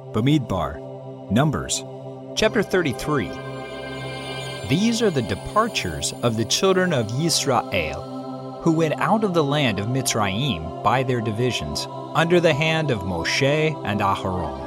Bamidbar. Numbers. Chapter 33. These are the departures of the children of Yisrael, who went out of the land of Mitzrayim by their divisions, under the hand of Moshe and Aharon.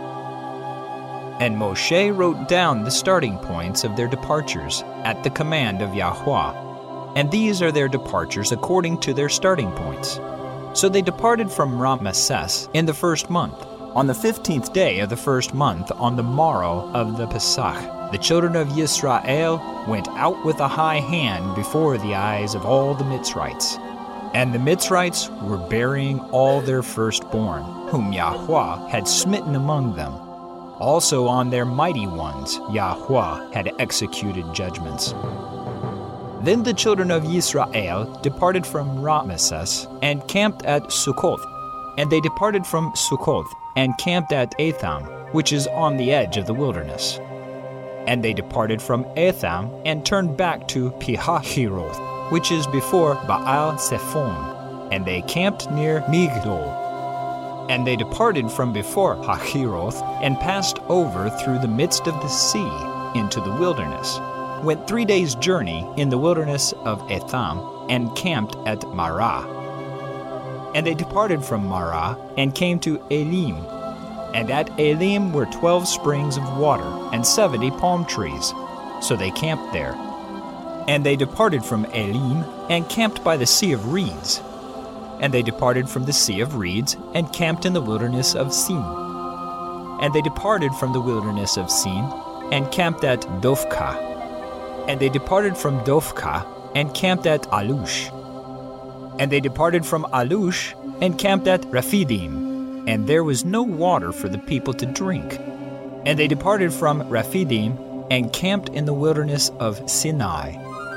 And Moshe wrote down the starting points of their departures at the command of Yahweh, and these are their departures according to their starting points. So they departed from Ramesses in the first month. On the 15th day of the first month, on the morrow of the Pesach, the children of Yisrael went out with a high hand before the eyes of all the Mitzrites. And the Mitzrites were burying all their firstborn, whom Yahweh had smitten among them. Also on their mighty ones Yahweh had executed judgments. Then the children of Yisrael departed from Ramesses and camped at Succoth. And they departed from Succoth and camped at Etham, which is on the edge of the wilderness. And they departed from Etham and turned back to Pihahiroth, which is before Baal Zephon, and they camped near Migdol. And they departed from before Hahiroth and passed over through the midst of the sea into the wilderness, went 3 days' journey in the wilderness of Etham, and camped at Marah. And they departed from Marah and came to Elim. And at Elim were 12 springs of water and 70 palm trees. So they camped there. And they departed from Elim and camped by the Sea of Reeds. And they departed from the Sea of Reeds and camped in the wilderness of Sin. And they departed from the wilderness of Sin and camped at Dophkah. And they departed from Dophkah and camped at Alush. And they departed from Alush and camped at Rephidim, and there was no water for the people to drink. And they departed from Rephidim and camped in the wilderness of Sinai.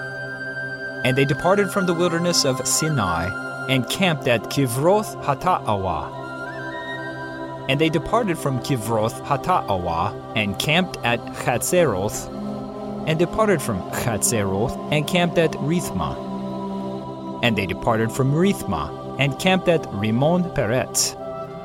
And they departed from the wilderness of Sinai and camped at Kivroth Hata'awah. And they departed from Kivroth Hata'awah and camped at Chatzeroth, and departed from Chatzeroth and camped at Rithmah. And they departed from Rithmah and camped at Rimon Peretz.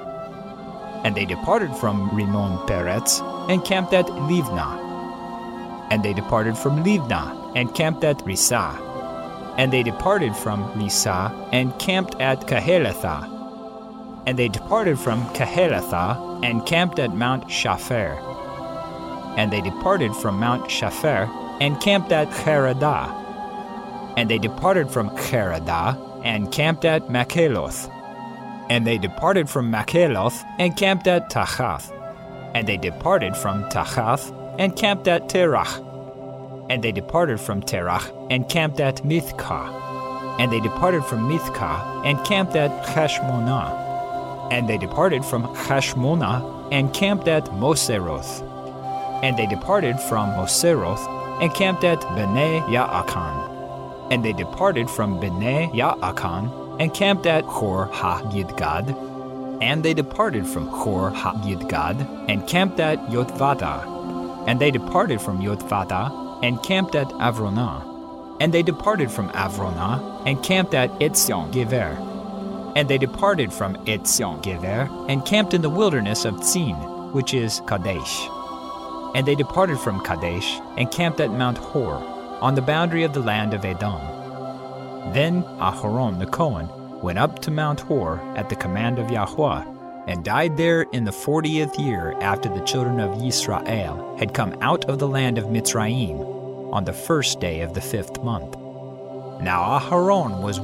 And they departed from Rimon Peretz and camped at Livnah. And they departed from Livnah and camped at Rissah. And they departed from Rissah and camped at Kehelatha. And they departed from Kehelatha and camped at Mount Shapher. And they departed from Mount Shapher and camped at Cheradah. And they departed from Cheradah and camped at Makheloth. And they departed from Makheloth and camped at Tachath. And they departed from Tachath and camped at Terach. And they departed from Terach and camped at Mithkah. And they departed from Mithkah and camped at Hashmonah. And they departed from Hashmonah and camped at Moseroth. And they departed from Moseroth and camped at Bnei Ya'akan. And they departed from Bnei Ya'akan and camped at Chor HaGidgad. And they departed from Chor HaGidgad and camped at Yotvata. And they departed from Yotvata and camped at Avronah. And they departed from Avronah and camped at Etzion Gever. And they departed from Etzion Gever and camped in the wilderness of Tzin, which is Kadesh. And they departed from Kadesh and camped at Mount Hor, on the boundary of the land of Edom. Then Aharon the Cohen went up to Mount Hor at the command of Yahweh, and died there in the 40th year after the children of Yisrael had come out of the land of Mitzrayim, on the first day of the 5th month. Now Aharon was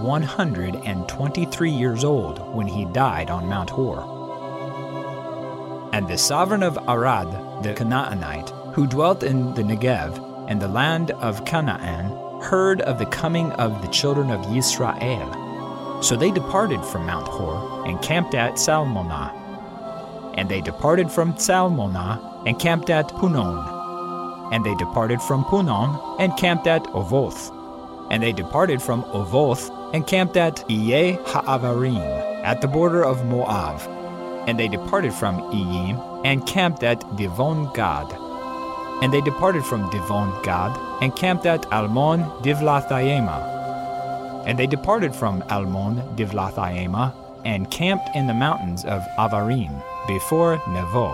123 years old when he died on Mount Hor. And the sovereign of Arad, the Canaanite, who dwelt in the Negev and the land of Canaan, heard of the coming of the children of Yisrael. So they departed from Mount Hor and camped at Salmonah. And they departed from Salmonah and camped at Punon. And they departed from Punon and camped at Ovoth. And they departed from Ovoth and camped at Iye Ha'avarim, at the border of Moab. And they departed from Iyim and camped at Divon Gad. And they departed from Divon Gad and camped at Almon Divlathayema. And they departed from Almon Divlathayema and camped in the mountains of Avarim before Nevo.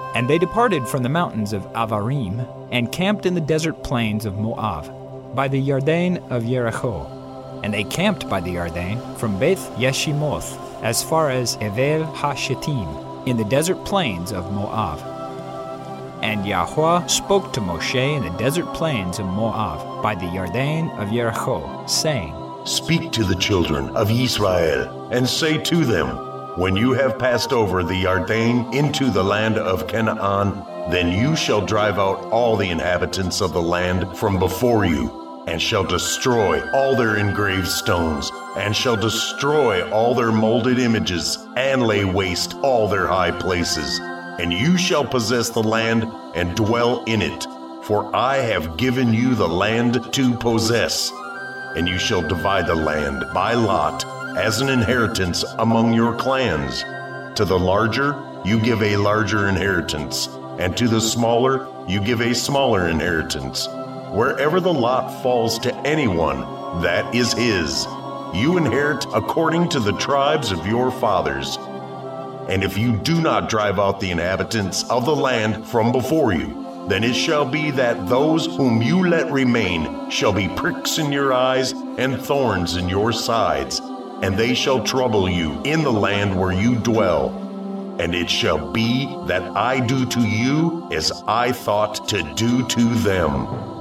And they departed from the mountains of Avarim, and camped in the desert plains of Moab, by the Yarden of Jericho. And they camped by the Yarden from Beth Yeshimoth, as far as Evel HaShittim, in the desert plains of Moab. And Yahweh spoke to Moshe in the desert plains of Moab, by the Yarden of Jericho, saying, Speak to the children of Israel, and say to them, When you have passed over the Yarden into the land of Canaan, then you shall drive out all the inhabitants of the land from before you, and shall destroy all their engraved stones, and shall destroy all their molded images, and lay waste all their high places. And you shall possess the land and dwell in it, for I have given you the land to possess. And you shall divide the land by lot as an inheritance among your clans. To the larger you give a larger inheritance, and to the smaller you give a smaller inheritance. Wherever the lot falls to anyone, that is his. You inherit according to the tribes of your fathers. And if you do not drive out the inhabitants of the land from before you, then it shall be that those whom you let remain shall be pricks in your eyes and thorns in your sides, and they shall trouble you in the land where you dwell. And it shall be that I do to you as I thought to do to them.